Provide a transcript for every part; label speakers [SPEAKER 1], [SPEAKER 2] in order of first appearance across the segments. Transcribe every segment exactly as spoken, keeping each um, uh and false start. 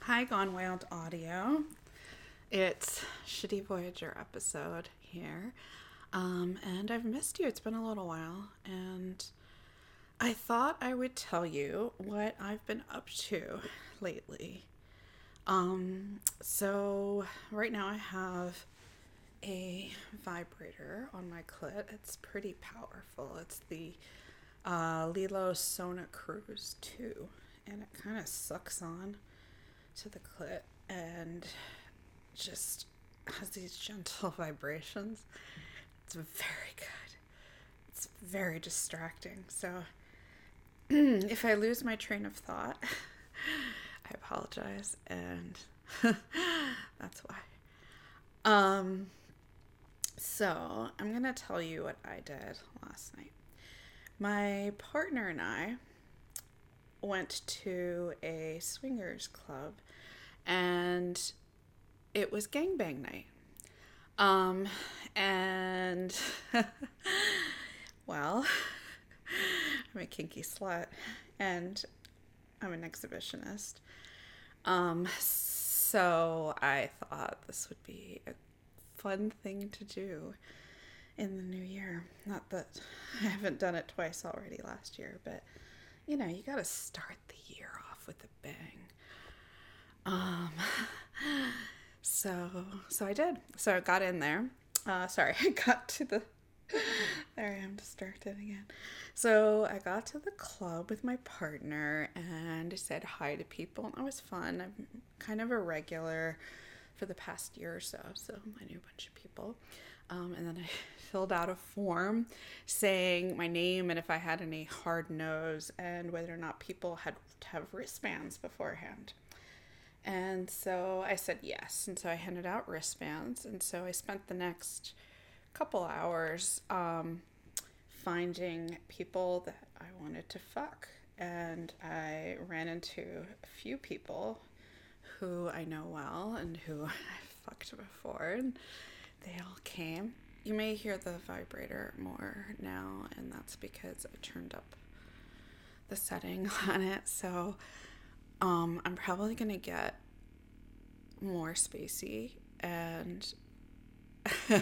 [SPEAKER 1] Hi, Gone Wild Audio. It's Shitty Voyager episode here. Um, and I've missed you. It's been a little while. And I thought I would tell you what I've been up to lately. Um, so right now I have a vibrator on my clit. It's pretty powerful. It's the uh, Lilo Sona Cruise two. And it kind of sucks on to the clit and just has these gentle vibrations. It's very good. It's very distracting. So if I lose my train of thought, I apologize, and that's why. Um, so I'm gonna tell you what I did last night. My partner and I went to a swingers club, and it was gangbang night. Um, and well, I'm a kinky slut, and I'm an exhibitionist. Um, so I thought this would be a fun thing to do in the new year. Not that I haven't done it twice already last year, but you know, you gotta start the year off with a bang. Um, so, so I did. So I got in there. Uh, sorry, I got to the, there I am distracted again. So I got to the club with my partner and I said hi to people, and that was fun. I'm kind of a regular for the past year or so, so I knew a bunch of people. Um, and then I filled out a form saying my name and if I had any hard nose and whether or not people had to have wristbands beforehand. And so I said yes. And so I handed out wristbands. And so I spent the next couple hours um, finding people that I wanted to fuck. And I ran into a few people who I know well and who I've fucked before. And they all came. You may hear the vibrator more now, and that's because I turned up the setting on it. So um, I'm probably going to get more spacey, and so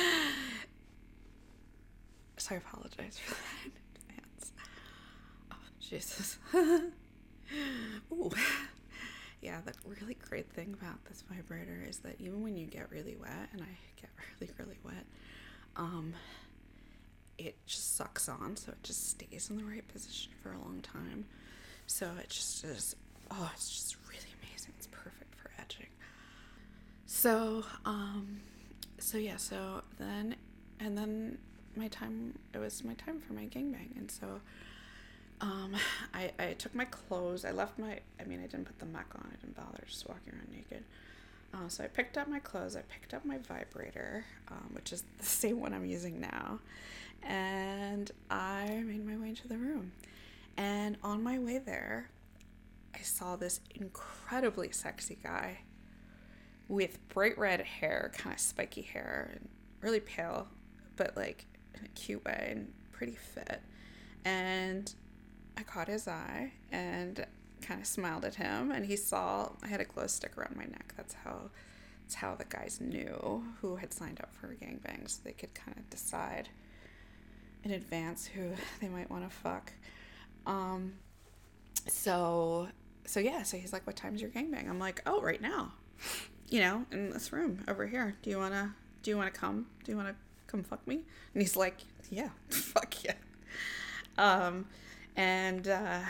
[SPEAKER 1] I apologize for that in advance. Oh, Jesus. Ooh. Yeah, the really great thing about this vibrator is that even when you get really wet, and I get really, really wet, um, it just sucks on, so it just stays in the right position for a long time. So it just is, oh, it's just really amazing. It's perfect for edging. So, um, so yeah, so then, and then my time, it was my time for my gangbang, and so, um, I, I took my clothes, I left my, I mean, I didn't put them back on, I didn't bother, just walking around naked. Uh, so I picked up my clothes, I picked up my vibrator, um, which is the same one I'm using now, and I made my way into the room. And on my way there, I saw this incredibly sexy guy with bright red hair, kind of spiky hair, and really pale, but like in a cute way and pretty fit. And I caught his eye and kind of smiled at him, and he saw I had a glow stick around my neck. That's how that's how the guys knew who had signed up for a gangbang, so they could kind of decide in advance who they might want to fuck. Um, so so yeah, so he's like, "What time's your gangbang?" I'm like, "Oh, right now. You know, in this room over here. Do you wanna do you wanna come? Do you wanna come fuck me?" And he's like, "Yeah, fuck yeah." Um, and uh,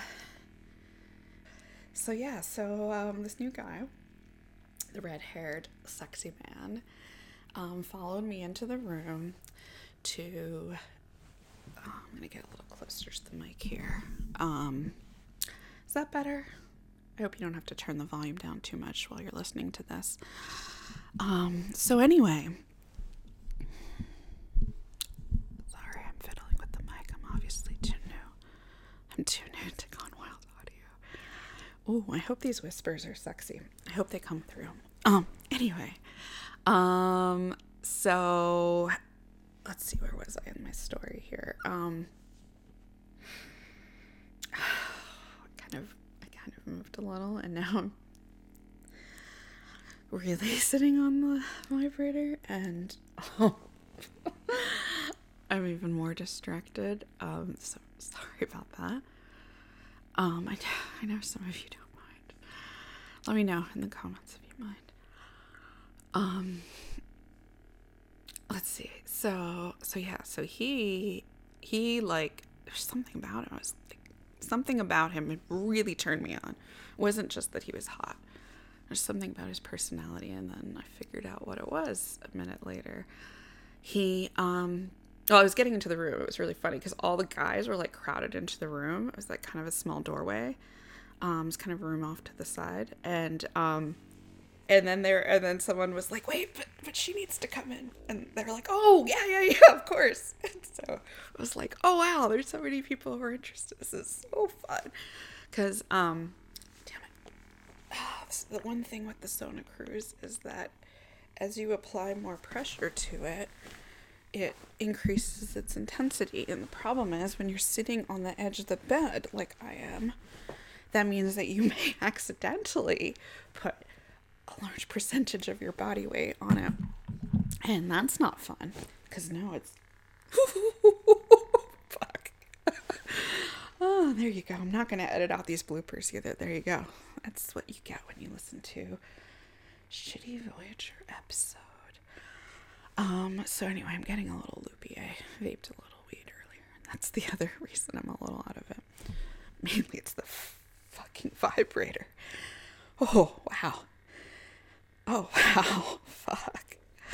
[SPEAKER 1] so yeah, so um, this new guy, the red-haired, sexy man, um, followed me into the room to. Oh, I'm gonna get a little closer to the mic here. Um, is that better? I hope you don't have to turn the volume down too much while you're listening to this. Um, so anyway, sorry, I'm fiddling with the mic. I'm obviously too new. I'm too new to Gone Wild Audio. Ooh, I hope these whispers are sexy. I hope they come through. Um, anyway, um, so let's see, where was I in my story here? Um, kind of, I kind of moved a little, and now I'm really sitting on the vibrator, and oh, I'm even more distracted. Um, so sorry about that. Um, I, I know some of you don't mind. Let me know in the comments if you mind. Um, let's see. So, so yeah, so he, he like, there's something about him. I was like, something about him it really turned me on. It wasn't just that he was hot. There's something about his personality, and then I figured out what it was a minute later. He, um, well, I was getting into the room. It was really funny because all the guys were like crowded into the room. It was like kind of a small doorway. Um, it's kind of a room off to the side, and um, and then there, and then someone was like, "Wait, but but she needs to come in," and they're like, "Oh yeah, yeah, yeah, of course." And so I was like, "Oh wow, there's so many people who are interested. This is so fun," because um, damn it, oh, this, the one thing with the Sona Cruise is that as you apply more pressure to it, it increases its intensity. And the problem is when you're sitting on the edge of the bed, like I am, that means that you may accidentally put a large percentage of your body weight on it. And that's not fun, because now it's... Fuck. Oh, there you go. I'm not going to edit out these bloopers either. There you go. That's what you get when you listen to shitty Voyager episode. Um, so anyway, I'm getting a little loopy. I vaped a little weed earlier, and that's the other reason I'm a little out of it. Mainly it's the f- fucking vibrator. Oh, wow. Oh, wow. Fuck.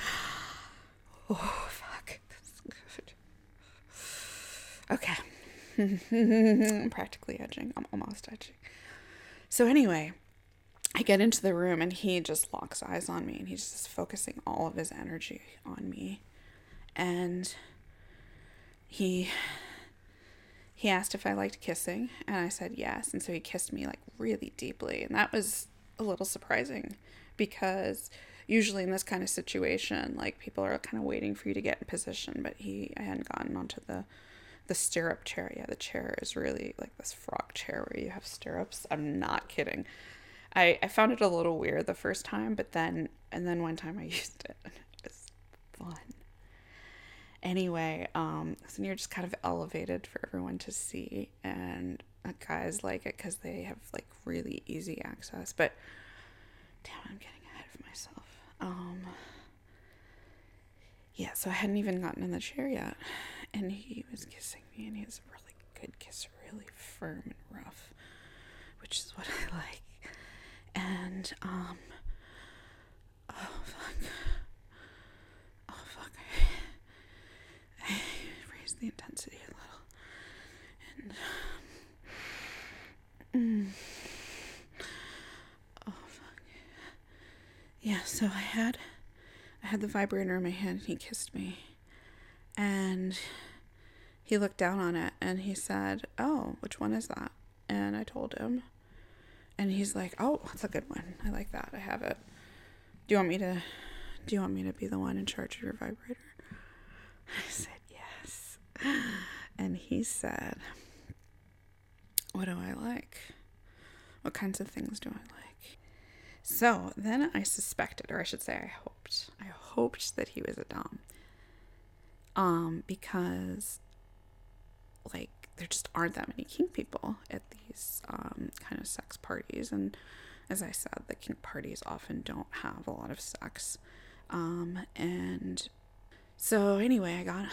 [SPEAKER 1] Oh, fuck. That's good. Okay. I'm practically edging. I'm almost edging. So anyway, I get into the room and he just locks eyes on me and he's just focusing all of his energy on me. And he he asked if I liked kissing, and I said yes. And so he kissed me like really deeply, and that was a little surprising because usually in this kind of situation, like people are kind of waiting for you to get in position, but he I hadn't gotten onto the the stirrup chair. Yeah, the chair is really like this frog chair where you have stirrups. I'm not kidding. I, I found it a little weird the first time, but then, and then one time I used it and it was fun. Anyway, um, so you're just kind of elevated for everyone to see, and guys like it because they have like really easy access, but damn, I'm getting ahead of myself. Um, yeah, so I hadn't even gotten in the chair yet, and he was kissing me, and he was a really good kisser, really firm and rough, which is what I like. And, um, oh, fuck. Oh, fuck. I, I raised the intensity a little. And, mm, oh, fuck. Yeah, so I had, I had the vibrator in my hand, and he kissed me. And he looked down on it, and he said, "Oh, which one is that?" And I told him. And he's like, "Oh, that's a good one. I like that. I have it. Do you want me to, do you want me to be the one in charge of your vibrator?" I said, yes. And he said, "What do I like? What kinds of things do I like?" So then I suspected, or I should say I hoped, I hoped that he was a dom. Um, because, like, there just aren't that many kink people at these um, kind of sex parties. And as I said, the kink parties often don't have a lot of sex. Um, and so anyway, I got,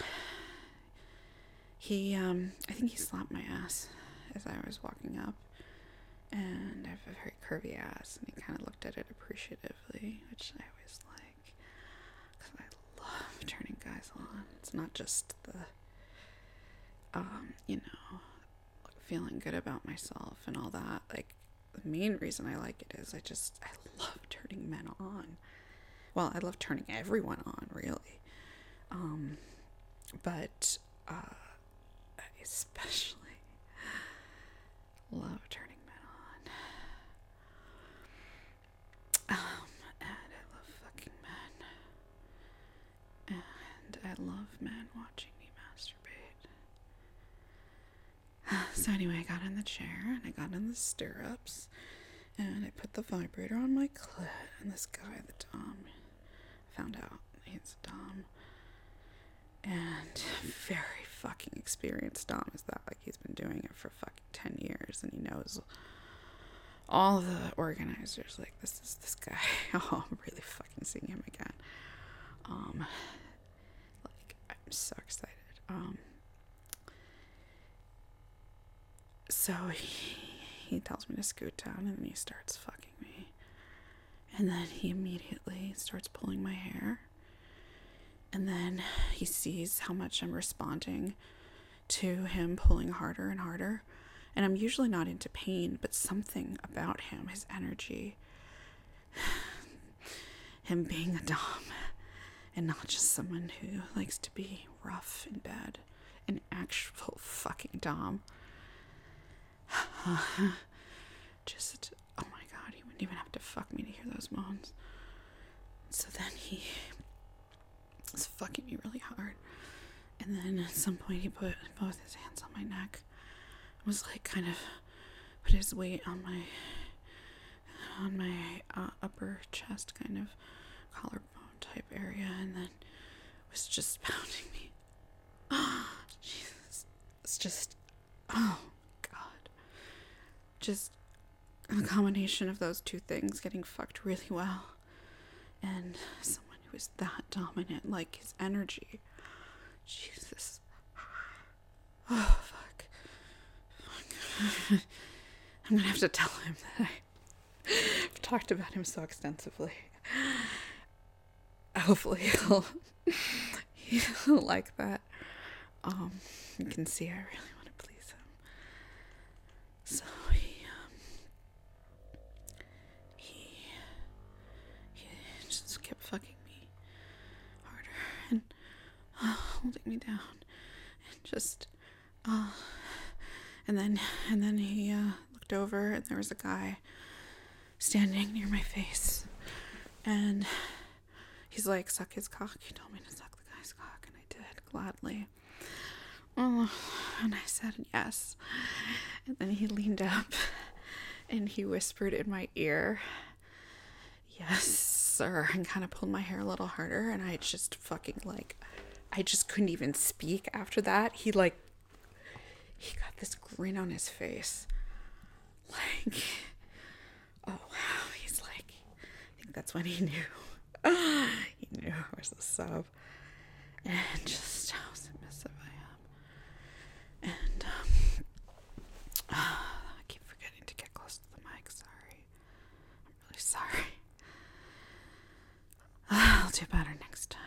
[SPEAKER 1] he, um, I think he slapped my ass as I was walking up. And I have a very curvy ass, and he kind of looked at it appreciatively, which I always like, because I love turning guys on. It's not just the, um, you know, feeling good about myself and all that. Like, the main reason I like it is I just, I love turning men on. Well, I love turning everyone on, really. Um, but, uh, I especially love turning men on. Um, and I love fucking men. And I love men watching me masturbate. So anyway, I got in the chair and I got in the stirrups, And I put the vibrator on my clit, and this guy, the Dom, found out he's a Dom. And very fucking experienced Dom is that. Like, he's been doing it for fucking ten years, and he knows all the organizers. Like, this is this guy. Oh, I'm really fucking seeing him again. Um, like, I'm so excited. Um, so he, he tells me to scoot down, and then he starts fucking me. And then he immediately starts pulling my hair. And then he sees how much I'm responding to him pulling harder and harder. And I'm usually not into pain, but something about him, his energy, him being a Dom, and not just someone who likes to be rough in bed, an actual fucking Dom. Just, oh my God, he wouldn't even have to fuck me to hear those moans. So then he was fucking me really hard. And then at some point he put both his hands on my neck. Was like kind of put his weight on my on my uh, upper chest, kind of collarbone type area, and then was just pounding me. Oh, Jesus. It's just, oh God. Just a combination of those two things, getting fucked really well, and someone who is that dominant, like his energy. Jesus. Oh, fuck. I'm gonna have to tell him that I've talked about him so extensively. Hopefully he'll he'll like that. Um, you can see I really want to please him. So he um he he just kept fucking me harder and uh, holding me down and just uh And then, and then he uh, looked over, and there was a guy standing near my face, and he's like, "Suck his cock." He told me to suck the guy's cock, and I did gladly. Oh, and I said yes. And then he leaned up, and he whispered in my ear, "Yes, sir," and kind of pulled my hair a little harder, and I just fucking like, I just couldn't even speak after that. He like. He got this grin on his face. Like, oh wow. He's like, I think that's when he knew. He knew I was a sub. And just how submissive I am. And, um, oh, I keep forgetting to get close to the mic. Sorry. I'm really sorry. I'll do better next time.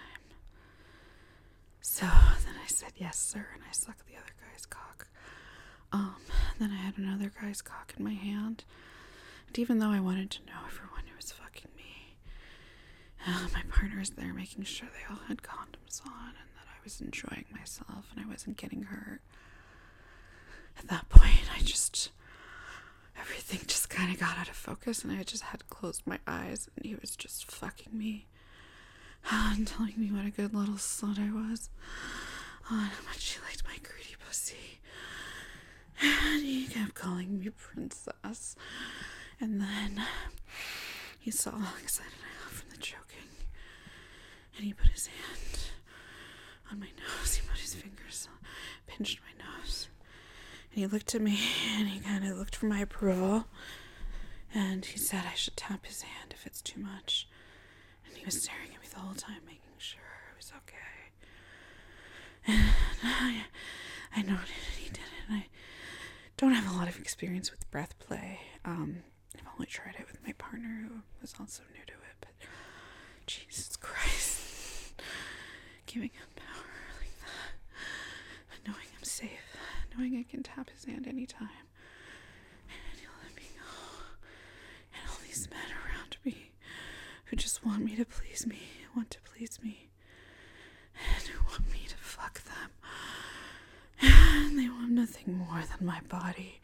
[SPEAKER 1] So then I said, yes, sir. And I sucked the other guy's cock. Um, then I had another guy's cock in my hand, and even though I wanted to know everyone who was fucking me, uh, my partner was there making sure they all had condoms on and that I was enjoying myself and I wasn't getting hurt. At that point, I just, everything just kind of got out of focus, and I just had closed my eyes, and he was just fucking me and telling me what a good little slut I was, oh, and how much he liked my greedy pussy. And he kept calling me princess. And then he saw how excited I got from the choking. And he put his hand on my nose. He put his fingers, pinched my nose. And he looked at me, and he kind of looked for my approval. And he said I should tap his hand if it's too much. And he was staring at me the whole time, making sure it was okay. And I, I noted it, he did it, and I don't have a lot of experience with breath play. Um, I've only tried it with my partner, who was also new to it, but Jesus Christ, giving him power like that, but knowing I'm safe, knowing I can tap his hand anytime, and he'll let me go, and all these men around me who just want me to please me, want to please me, and who want me to fuck them. And they want nothing more than my body.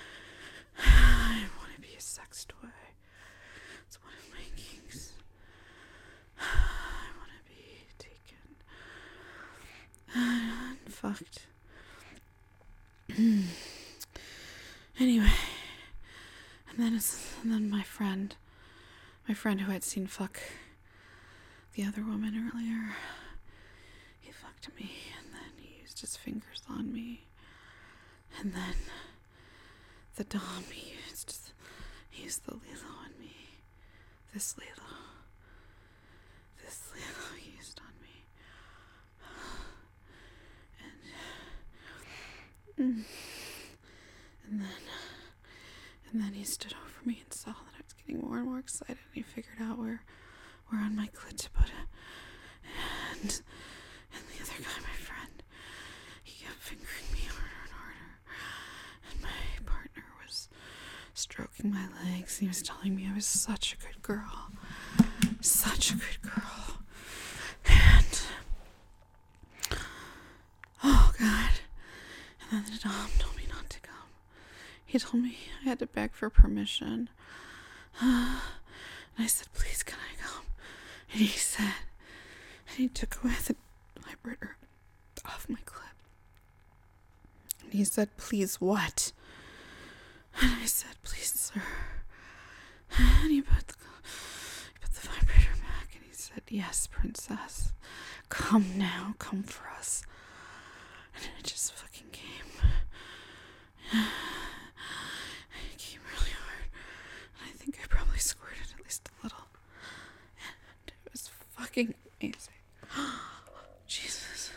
[SPEAKER 1] I want to be a sex toy. It's one of my kinks. I want to be taken and fucked. Anyway, And then, it's, and then my friend, my friend who I'd seen fuck the other woman earlier, he fucked me, and then he used his fingers on me, and then the dom he used, he used the Lilo on me, this Lilo, this Lilo he used on me, and, and then, and then he stood over me and saw that I was getting more and more excited, and he figured out where, where on my clit to put it, and, and the other guy, my friend, he kept fingering me harder and harder, and my partner was stroking my legs. He was telling me I was such a good girl, such a good girl, and oh God, and then the dom told me not to come. He told me I had to beg for permission, uh, and I said, please can I come? And he said, and he took away the vibrator off my clip. And he said, please what? And I said, please, sir. And he put the, he put the vibrator back, and he said, yes, princess. Come now, come for us. And it just fucking came. It came really hard. And I think I probably squirted at least a little. And it was fucking amazing. Jesus.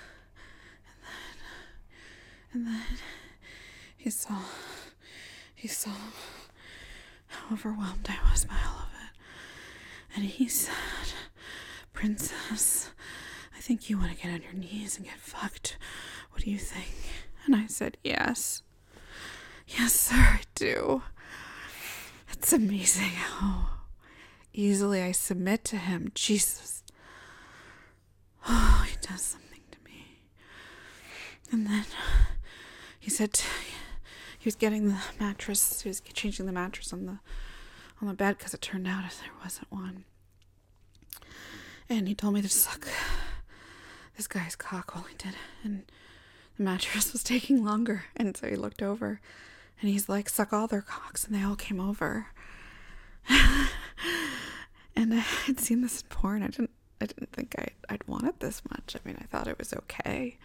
[SPEAKER 1] And then, and then he saw, he saw how overwhelmed I was by all of it. And he said, princess, I think you want to get on your knees and get fucked. What do you think? And I said, yes. Yes, sir, I do. It's amazing how easily I submit to him. Jesus. Oh, he does something to me. And then he said he was getting the mattress. He was changing the mattress on the on the bed because it turned out there wasn't one. And he told me to suck this guy's cock while he did it. And the mattress was taking longer. And so he looked over and he's like, suck all their cocks. And they all came over. And I had seen this in porn. I didn't I didn't think I, I'd want it this much. I mean, I thought it was okay.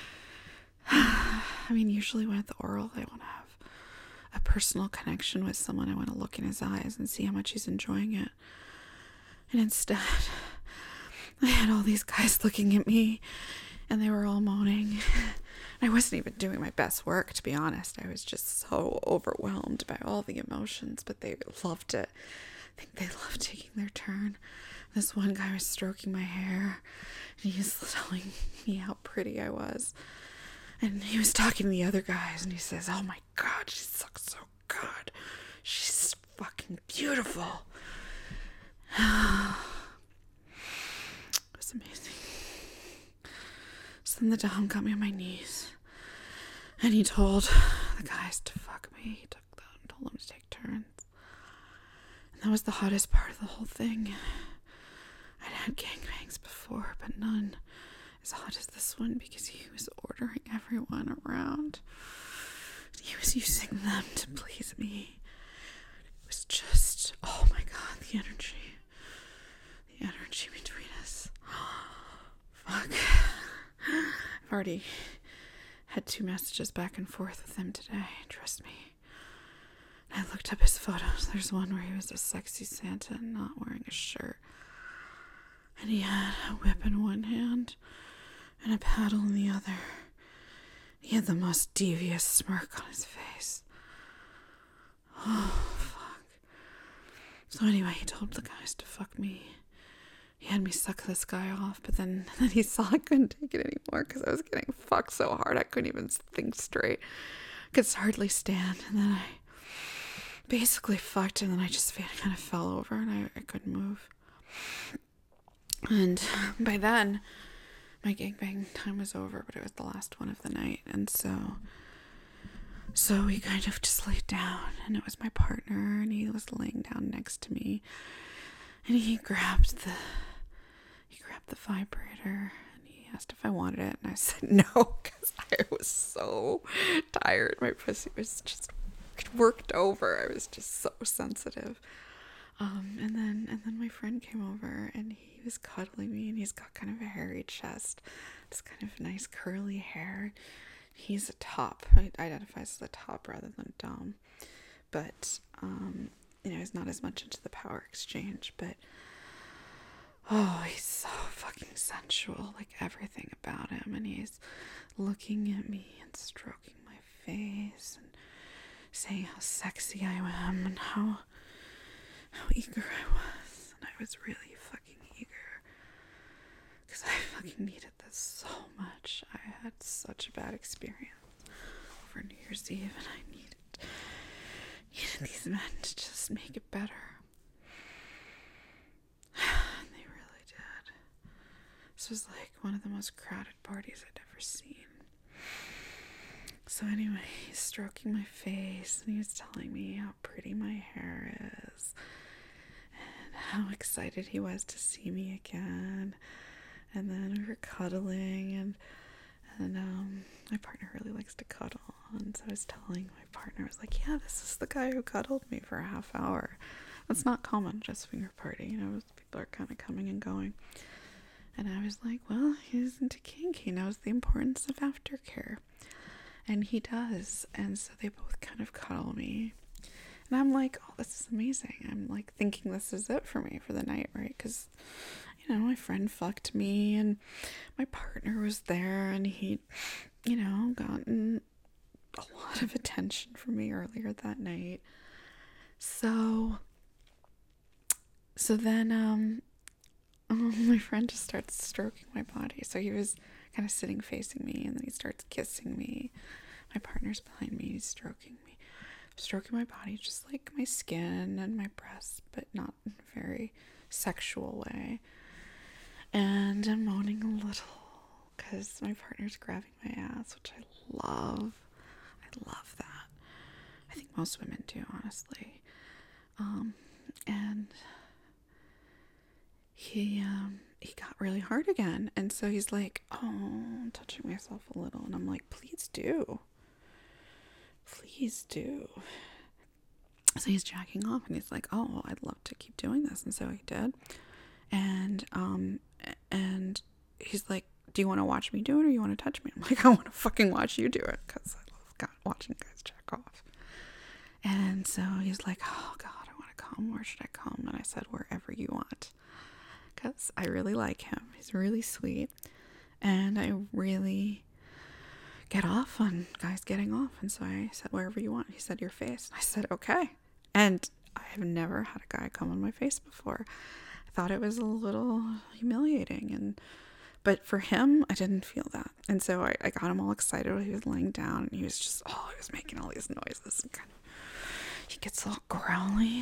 [SPEAKER 1] I mean, usually when at the oral, I want to have a personal connection with someone. I want to look in his eyes and see how much he's enjoying it. And instead, I had all these guys looking at me, and they were all moaning. I wasn't even doing my best work, to be honest. I was just so overwhelmed by all the emotions, but they loved it. I think they loved taking their turn. This one guy was stroking my hair, and he was telling me how pretty I was. And he was talking to the other guys, and he says, oh my God, she sucks so good. She's fucking beautiful. It was amazing. So then the dom got me on my knees, and he told the guys to fuck me. He took them and told them to take turns. And that was the hottest part of the whole thing. I'd had gangbangs before, but none as hot as this one, because he was ordering everyone around. He was using them to please me. It was just, oh my God, the energy. The energy between us. Fuck. I've already had two messages back and forth with him today, trust me. I looked up his photos. There's one where he was a sexy Santa and not wearing a shirt. And he had a whip in one hand and a paddle in the other. He had the most devious smirk on his face. Oh, fuck. So anyway, he told the guys to fuck me. He had me suck this guy off, but then, then he saw I couldn't take it anymore because I was getting fucked so hard I couldn't even think straight. I could hardly stand. And then I basically fucked, and then I just kind of fell over, and I, I couldn't move. And by then, my gangbang time was over, but it was the last one of the night. And so, so we kind of just laid down, and it was my partner, and he was laying down next to me, and he grabbed the, he grabbed the vibrator, and he asked if I wanted it, and I said no, because I was so tired. My pussy was just worked over. I was just so sensitive. Um, and then and then my friend came over and he was cuddling me, and he's got kind of a hairy chest, this kind of nice curly hair. He's a top. He identifies as a top rather than dom. But um, you know, he's not as much into the power exchange, but oh, he's so fucking sensual, like everything about him. And he's looking at me and stroking my face and saying how sexy I am and how how eager I was. And I was really fucking eager because I fucking needed this so much. I had such a bad experience over New Year's Eve, and I needed needed these men to just make it better. And they really did. This was like one of the most crowded parties I'd ever seen. So anyway, he's stroking my face and he was telling me how pretty my hair is and how excited he was to see me again. And then we were cuddling, and and um my partner really likes to cuddle, and so I was telling my partner, I was like, yeah, this is the guy who cuddled me for a half hour. That's not common, just finger party, you know, people are kind of coming and going. And I was like, well, he's into kink, he knows the importance of aftercare. And he does. And so they both kind of cuddle me. And I'm like, oh, this is amazing. I'm like thinking this is it for me for the night, right? Because, you know, my friend fucked me and my partner was there, and he'd, you know, gotten a lot of attention from me earlier that night. So, so then, um, oh, my friend just starts stroking my body. So he was kind of sitting facing me, and then he starts kissing me. My partner's behind me, he's stroking me, stroking my body, just like my skin and my breasts, but not in a very sexual way. And I'm moaning a little because my partner's grabbing my ass, which I love. I love that. I think most women do, honestly. Um, and he, um, he got really hard again. And so he's like, oh, I'm touching myself a little. And I'm like, please do. Please do. So he's jacking off, and he's like, oh, well, I'd love to keep doing this. And so he did. And, um, and he's like, do you want to watch me do it, or you want to touch me? I'm like, I want to fucking watch you do it, because I love God, watching guys jack off. And so he's like, oh God, I want to come. Where should I come? And I said, wherever you want. Because I really like him. He's really sweet. And I really get off on guys getting off. And so I said, wherever you want. He said, your face. And I said, okay. And I have never had a guy come on my face before. I thought it was a little humiliating. And but for him, I didn't feel that. And so I, I got him all excited while he was laying down. And he was just, oh, he was making all these noises. And kind of, he gets all growly.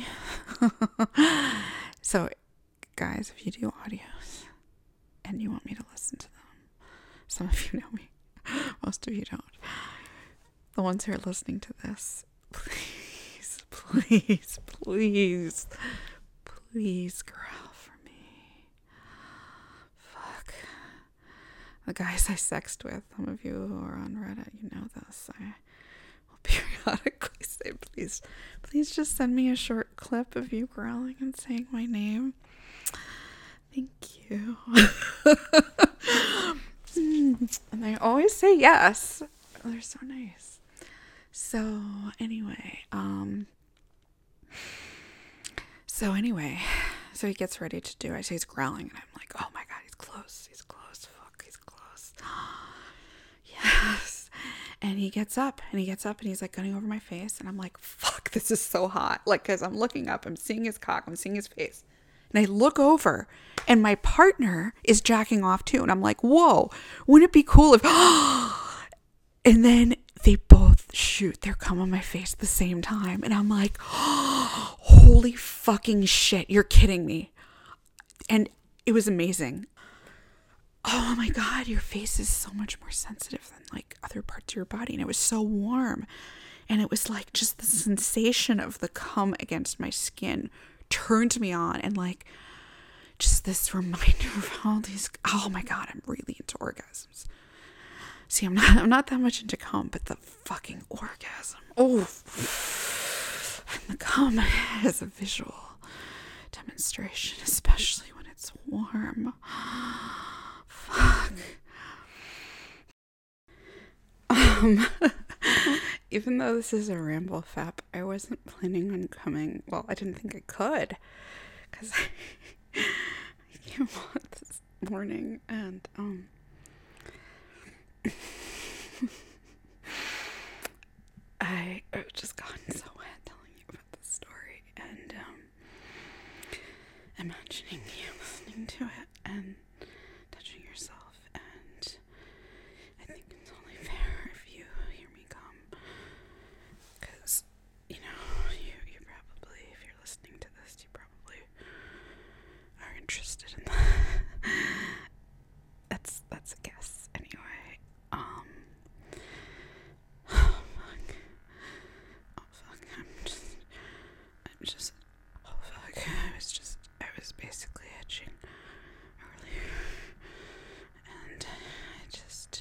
[SPEAKER 1] So guys, if you do audios and you want me to listen to them, some of you know me, most of you don't. The ones who are listening to this, please, please, please, please growl for me. Fuck. The guys I sexed with, some of you who are on Reddit, you know this. I will periodically say, please, please just send me a short clip of you growling and saying my name. Thank you. And they always say yes. They're so nice. So anyway, um, so anyway, so he gets ready to do it. So he's growling, and I'm like, oh my God, he's close. He's close. Fuck, he's close. Yes. And he gets up, and he gets up, and he's like gunning over my face. And I'm like, fuck, this is so hot. Like, cause I'm looking up, I'm seeing his cock, I'm seeing his face. And I look over, and my partner is jacking off too. And I'm like, whoa, wouldn't it be cool if... And then they both shoot their cum on my face at the same time. And I'm like, oh, holy fucking shit, you're kidding me. And it was amazing. Oh my God, your face is so much more sensitive than like other parts of your body. And it was so warm. And it was like just the sensation of the cum against my skin turned me on, and like just this reminder of all these, oh my God, I'm really into orgasms. See, I'm not I'm not that much into cum, but the fucking orgasm, oh The cum is a visual demonstration, especially when it's warm. Fuck. Um, even though this is a ramble fap, I wasn't planning on coming. Well, I didn't think I could, because I came on this morning and, um, I, I've just gotten so wet telling you about this story, and, um, imagining you listening to it and touching yourself, and I think it's only fair if you hear me come, because, you know, you, you probably, if you're listening to this, you probably are interested in that. that's, that's a guess, anyway. Um, oh, fuck. Oh, fuck, I'm just, I'm just, oh, fuck, I was just, I was basically itching earlier, and I just,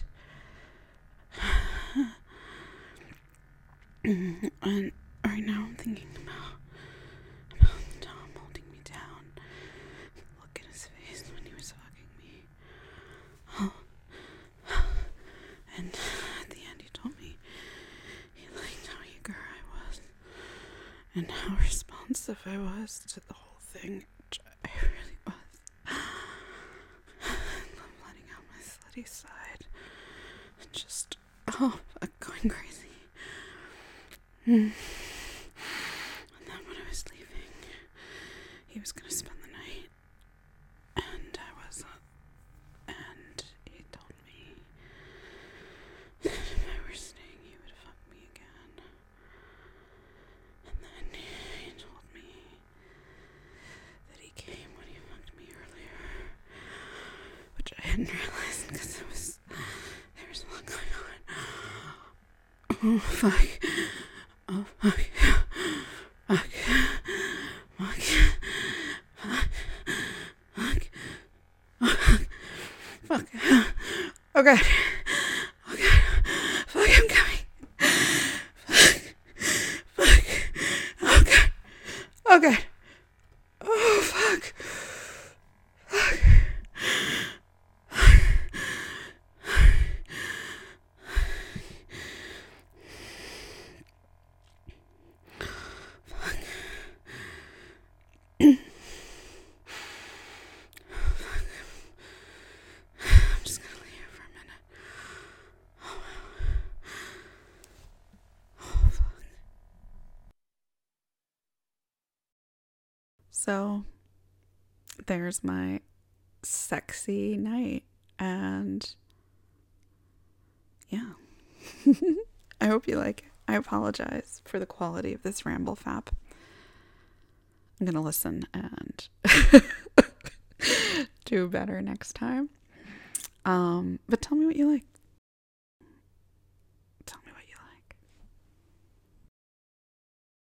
[SPEAKER 1] and right now I'm thinking about, about Tom holding me down, look at his face when he was fucking me, oh, and at the end he told me he liked how eager I was, and how responsive I was to the whole thing, which I really was. I love letting out my slutty side, and just, oh, I'm going crazy. Mm. And then when I was leaving, he was gonna spend the night, and I wasn't, and he told me that if I were staying, he would fuck me again. And then he told me that he came when he fucked me earlier, which I hadn't realized because it was, there was a lot going on. Oh, fuck. Oh, fuck. Fuck. Fuck. Fuck. Fuck. Fuck. Fuck. Oh, God. Oh, God. Fuck, I'm coming. Fuck. Fuck. Oh, God. Oh, God. Oh, fuck. Fuck. I'm just gonna lay here for a minute. Oh, oh, fuck. So, there's my sexy night, and yeah. I hope you like it. I apologize for the quality of this ramble fap. I'm gonna listen and do better next time. Um, but tell me what you like.